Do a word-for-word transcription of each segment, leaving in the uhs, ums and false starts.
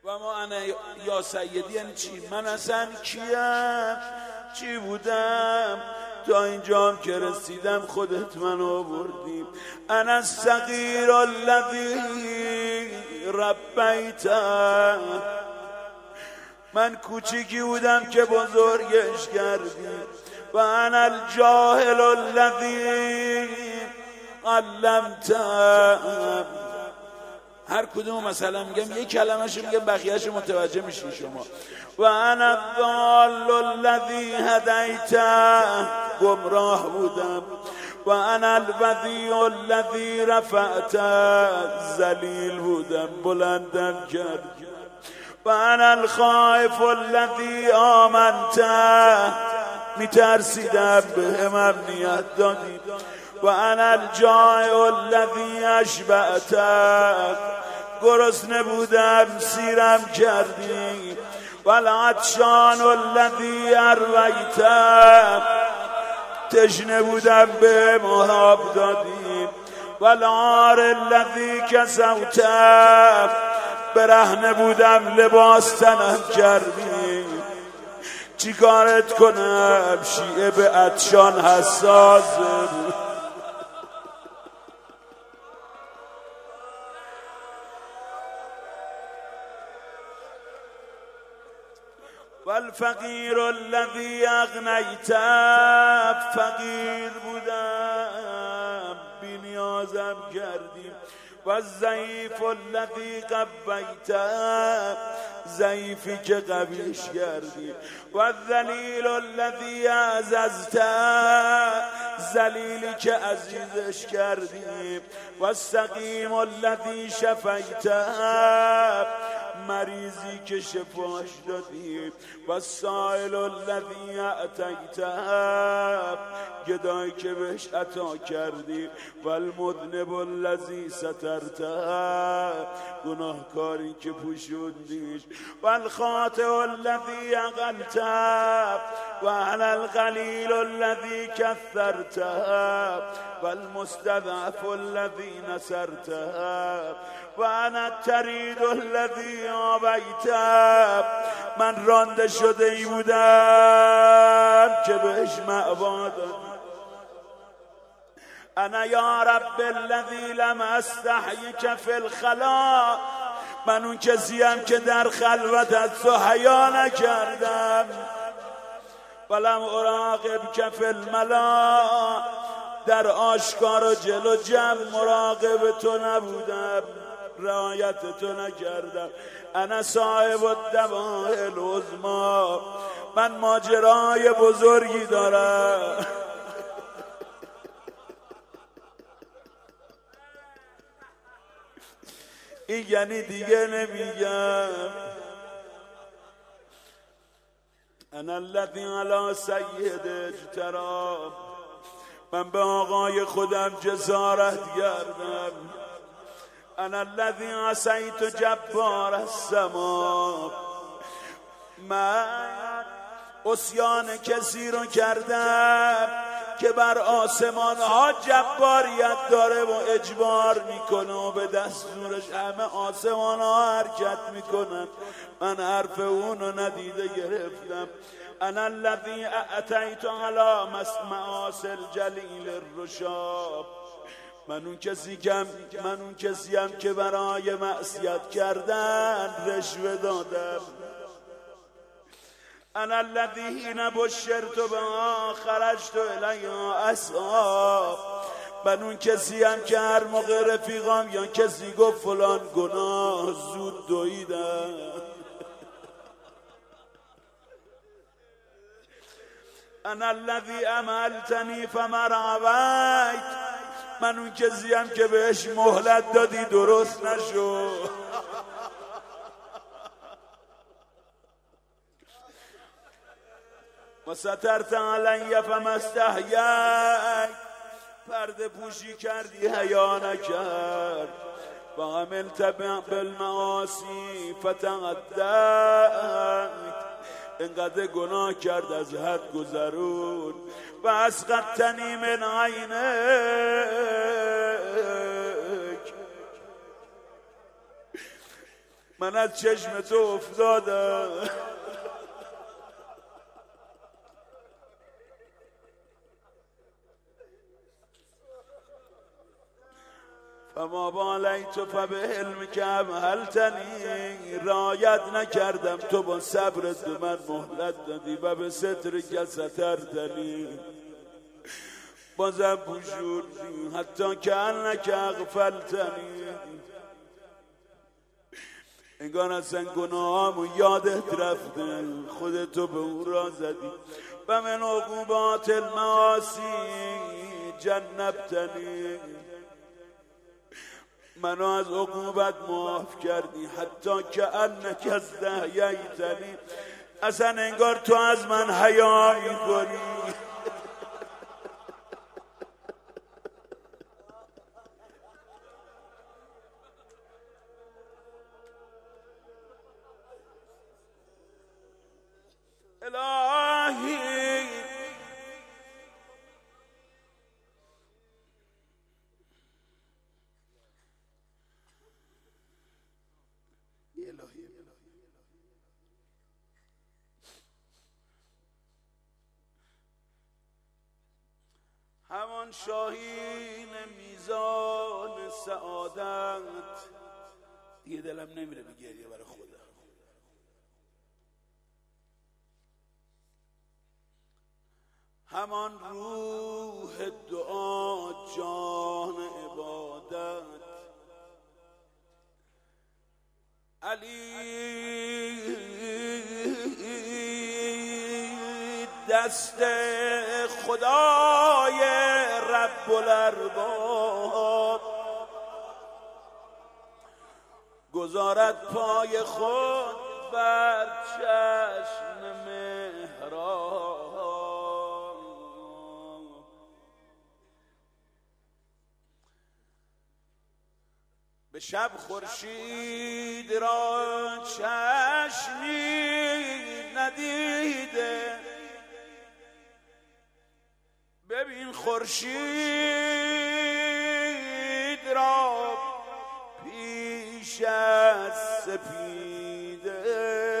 و ما انا یا سیدی یعنی چی؟ من اصلا کیم؟ چی بودم؟ تا اینجام که رسیدم خودت منو بردی. انا الصغیر الذی ربیته، من کوچیکی بودم که بزرگش کردی. و انا الجاهل الذی علمته، هر کدوم مثلا میگم یک کلمه‌شو میگم بقیه‌شو متوجه میشین شما. و انا الضال الذی هدیته، گمراه بودم. و انا الوضیع الذی رفعته، ذلیل بودم بلندم کردی. و انا الخائف الذی آمنته، میترسیدم بهم امنیت دادی. و انا الجائع الذی اشبعته، گرسنه بودم سیرم کردی. و العطشان الذی ارویته، تشنه بودم بهم آب دادی. و العار الذی کسوته، برهنه بودم لباس تنم کردی. چی کارت کنم؟ شیعه به عطشان حساسه بود. والفقیر الذی اغنیته، فقیر بودم بی نیازم کردی. و الضعیف الذی قویته، ضعیفی که قویش کردی. و الذلیل الذی اعززته، ذلیلی که عزیزش کردی. و السقیم الذی شفیته، مریضی که شفاش دادی. و السائل الذی اعطیته، گدایی که بهش عطا کردی. و المذنب الذی سترته، گناهکاری که پوشوندیش. و الخاطئ الذی عقلته، و انا القلیل الذی کثرته. و المستضعف الذی نصرته. و انا الطرید الذی آویته، من رانده شده ای بودم که بهش مأوا دادی. انا یا رب الذی لم استحیک فی الخلا، من اون کسیم که در خلوت از تو حیا نکردم. ولم اراقب که فی الملا، در آشکار و جلو جمع مراقب تو نبودم، رعایت تو نکردم. انا صاحب الدواء العظمی، من ماجرای بزرگی دارم. این یعنی دیگه نمیگم. انا الذی علی سید اجترا، من به آقای خودم جسارت کردم. انا الذی عصیت جبار السما، من عصیان کسی رو کردم که بر آسمان ها جباریت داره و اجبار میکنه و به دستورش همه آسمان ها حرکت میکنن. من حرف اونو ندیده گرفتم. انا الذی اعطیت علی معاصی الجلیل الرشاب، من اون کسی کم من اون کسیم که برای معصیت کردن رشوه دادم. انا الذی حین بشرت بها خرجت الیها اسعی، من اون کسیم که هر موقع رفیقام یا کسی گفت فلان گناه زود دویدم. انا الذی املتنی فمرعویت، من اون کسیم که بهش مهلت دادی درست نشو. و سترت علی فما استحییت، پرده پوشی کردی حیا نکرد. و عملت بالمعاصی فتعدیت، انقدر گناه کرد از حد گذرون. و اسقطتنی من عینک، من از چشم تو افتادم. فما بالیت فبه علمک امهلتنی، رایت نکردم تو با صبرت به من مهلت دادی و به سترک سترتنی، بازم پوشوندی حتی که انک اغفلتنی، انگار اصلا گناهامو یادت رفته، خودتو به او را زدی. و من عقوبات المعاصی جنبتنی، منو از عقوبت معاف کردی، حتی که انک استحییتنی، اصلا انگار تو از من حیا می‌کنی. الهی همان شاهین میزان سعادت، دیگه دلم نمیره به گریه برای خودم. همان روح دعا جان عبادت، علی دست خدای رب الارباب، گذارد پای خود بر چشم محراب، به شب خورشید را چشمی ندیده، ببین خورشید را پیش از سپیده،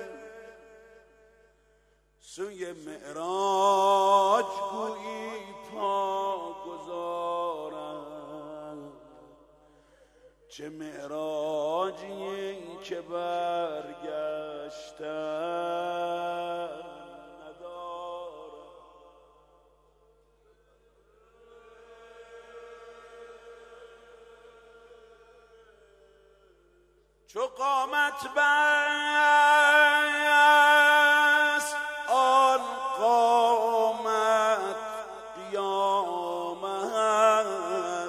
سوی معراج گویی پا گذارم، چه معراجی که برگشتن چو قامت بست آن قامت قیامت،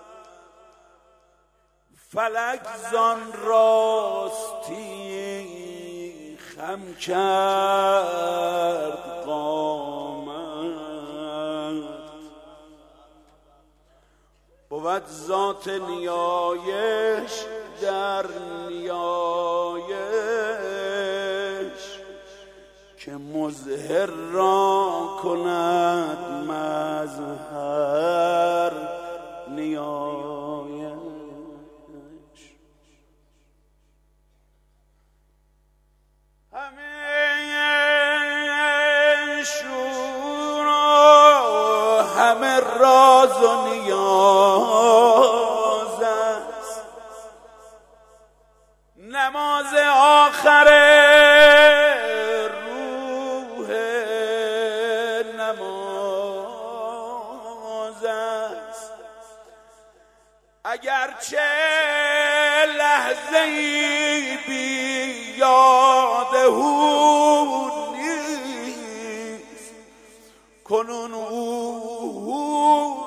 فلک زان راستی خم کرد قامت، بود ذات نیایش در نیایش، که مظهر را کند مظهر نیایش. همه شور و همه راز و نیاز است، نماز آخر روح نماز است، اگرچه لحظه‌ای بی یاد او نیست، کنون او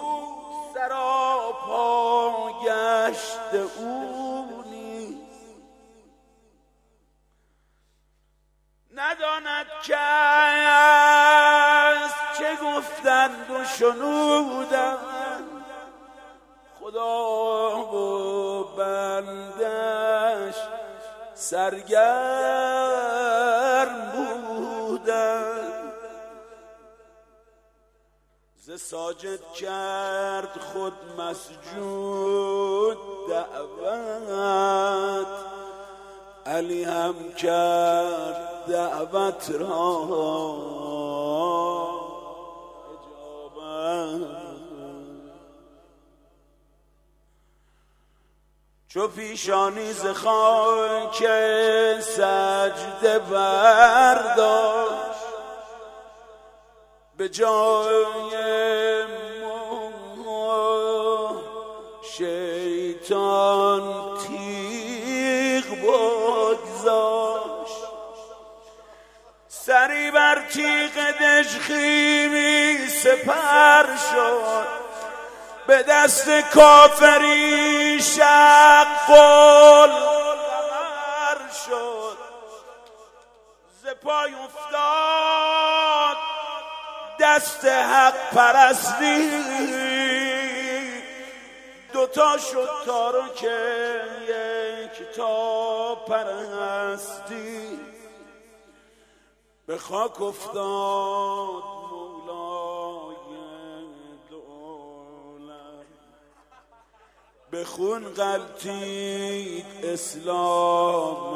سراپا گشت او نیست، نداند کس چه گفتند و شنودند، خدا و بندش سرگرم بودند، ز ساجد کرد خود مسجود دعوت، علی هم کرد دعوت را اجابت، چو پیشانی ز خاک سجده برداشت، به جای ما شیطان تیغ بگذاشت، سری بر تیغ دژخیمی سپر شد، به دست کافری شق القمر شد، ز پای افتاد دست حق پرستی، دوتا شد تارک یک تا پرستی، به خاک افتاد به خون غلتید اسلام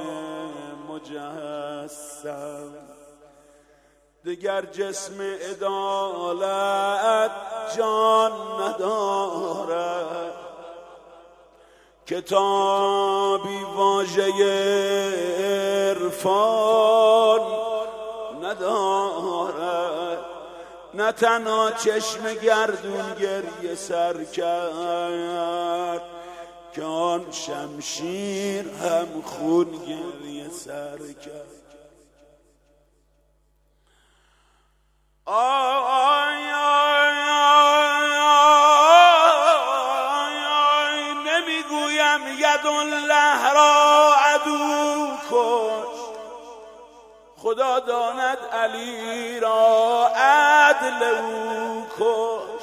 مجسم، دگر جسم عدالت جان ندارد، کتابی واژه عرفان ندارد، نه تنها چشم گردون گریه سر کرد، که آن شمشیر هم خون گریه سر کرد. آی آی آی آی نمیگویم یدالله را عدو کش، خدا داند علی را عدل او کش،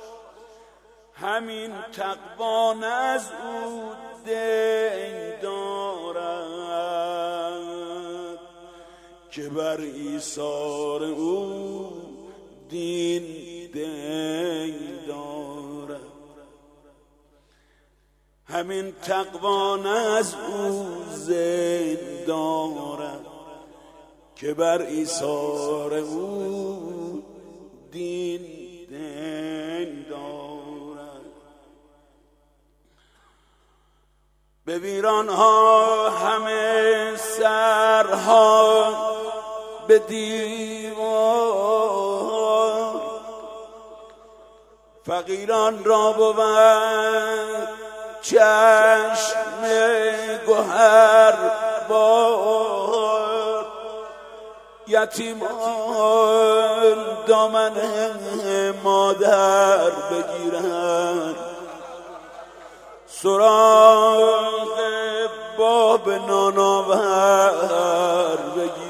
همین تقوان از او دین دارد، که بر ایثار او دین دین دارد، همین تقوان از او زین دارد، که بر ایثار او دین دین دارد. به ویرانها همه سرها به دیوار، فقیران را بود چشم گوهر بار، یتیمان دامن مادر بگیرند، سراغ باب نانآور بگیرند،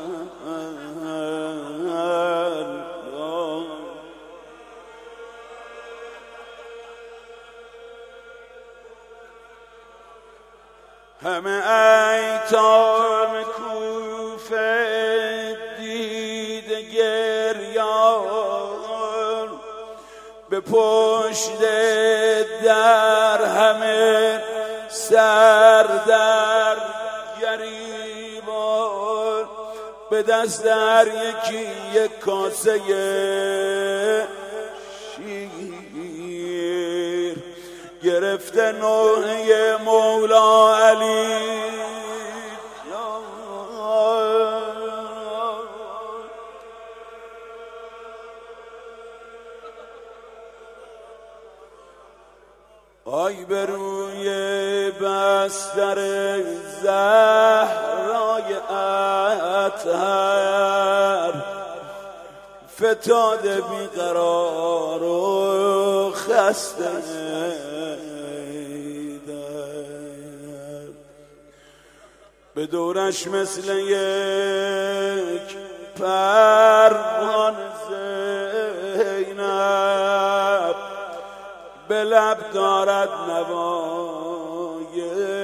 همه ایتام کوفه دیده گریان، به پشت در همه سر در گریبان، به دست هر یکی یک کاسه شیر، گرفته نوحه مولا علی، آی به روی بستر زهرای اطهر، فتاده بیقرار و خسته به دورش مثل یک پروانه زینب، به لب دارد نوای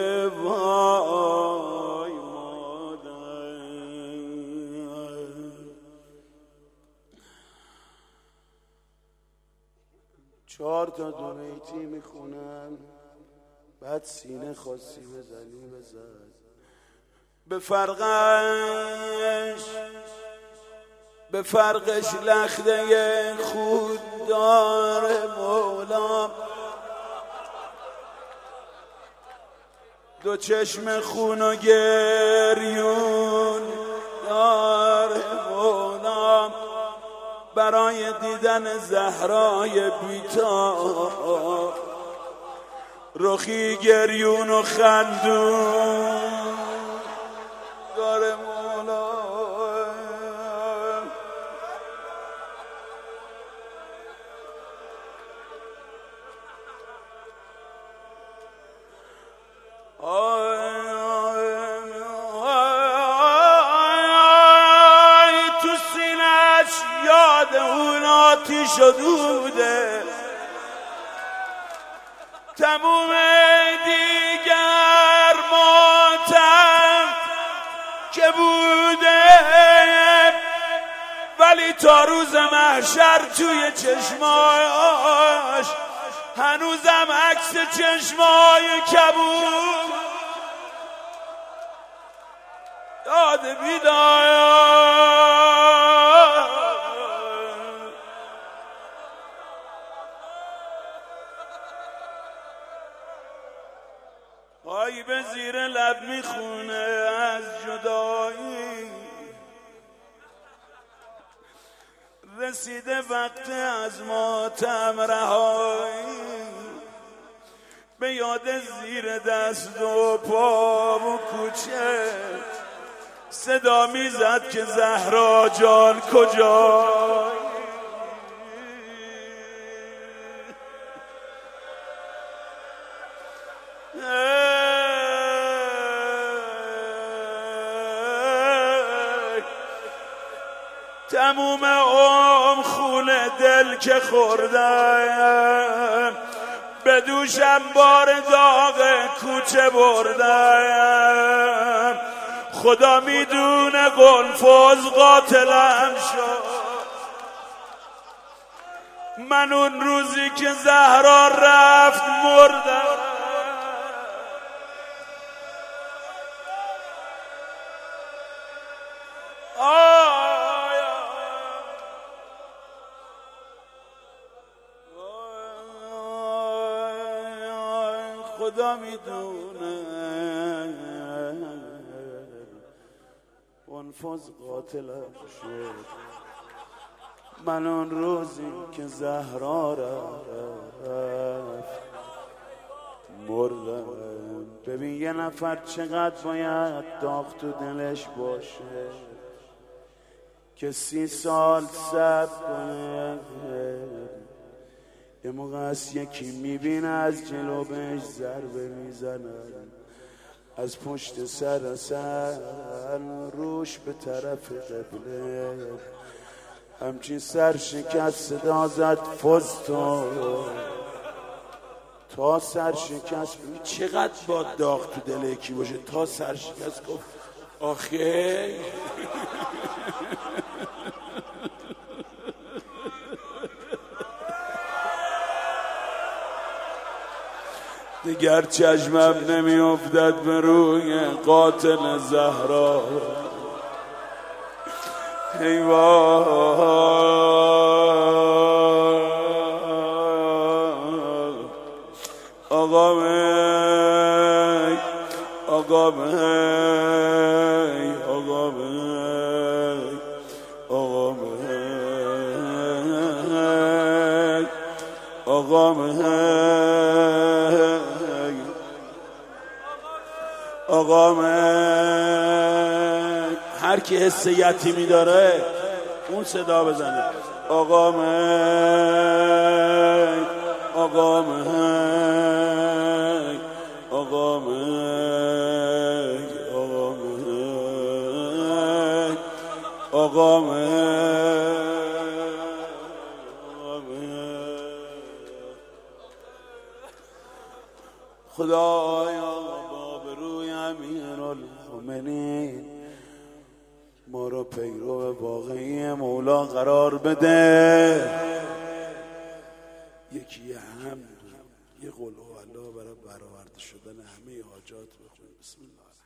وای مادر. چهار تا دو بیتی میخونن، بعد سینه خاصی بزنی بزن. به فرقش به فرقش لخته خود داره مولا، دو چشم خون و گریون داره مولا، برای دیدن زهرای بی‌تاب رخی گریون و خندون داره مولا. تو سینه‌اش یاد اون آتیش و دوده، تموم دیگر ماتم که بوده، ولی تا روز محشر توی چشماش هنوزم عکس چشمای کبود یاد بیدار. آی به زیر لب میخونه از جدایی، رسیده وقت از ماتم رهایی، به یاد زیر دست و پا و کوچه صدا میزد که زهرا جان کجایی. تموم عمر خون دل که خوردم، به دوشم بار داغ کوچه بردم، خدا میدونه قنفذ قاتلم شد. من اون روزی که زهرا رفت مردم، خدا میدونه قنفذ قاتلم شد. من اون روزی که زهرا رفت مردم. ببین یه نفر چقدر باید داغ تو دلش باشه که سی سال صبر کنه. یه موقع از یکی میبینه از جلو بهش ضربه میزنن، از پشت سر سر روش به طرف قبله، همچین سر شکست صدا زد فز تو تا سر شکست. چقدر با داغ تو دل یکی باشه تا سر شکست گفت آخه دیگر چشمم نمی افتد به روی قاتل زهرا. ای وای آقا می آقا می آقا می آقا می آقا می آقا من. هر کی حس یتیمی داره اون صدا بزنه آقا من آقا من آقا من آقا من آقا من خدایا امیرالمومنین ما رو پیرو واقعی مولا قرار بده. یکی هم یه قول هو الله برای برآورده شدن همه حاجات بخونیم. بسم الله.